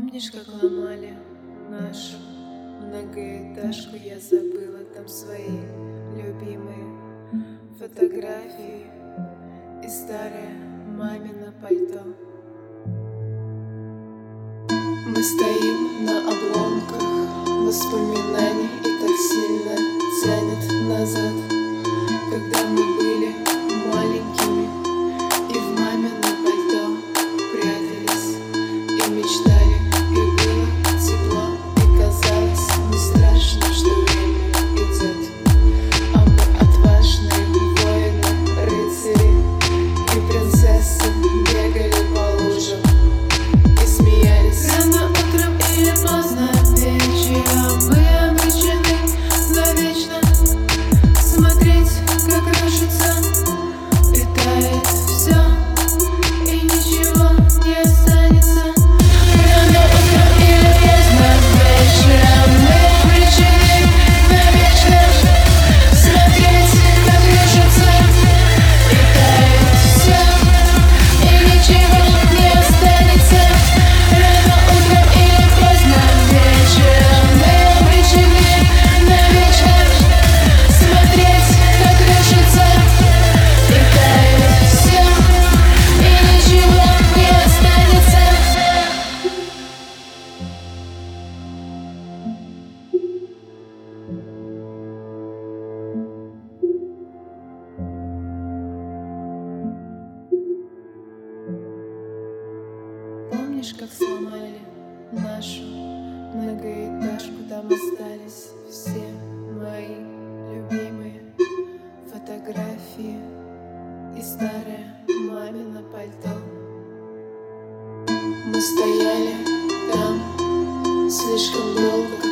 Помнишь, как ломали нашу многоэтажку? Я забыла там свои любимые фотографии и старое мамино пальто. Мы стоим на обломках воспоминаний, и так сильно тянет назад, когда мы были маленькими и в мамино пальто прятались и мечтали, и было тепло, и казалось не страшно, что время идет. А мы отважные воины, рыцари и принцессы бегали по лужам и смеялись. Рано утром или поздно вечером мы обречены навечно смотреть, как рушится и тает все, и ничего не останется. Рано утром или поздно вечером мы обречены навечно смотреть, как рушится и тает все, и ничего не останется. Рано утром или поздно вечером мы обречены навечно смотреть, как рушится и тает все, и ничего не останется. Помнишь, как сломали нашу многоэтажку? Там остались все мои любимые фотографии и старое мамино пальто. Мы стояли там слишком долго,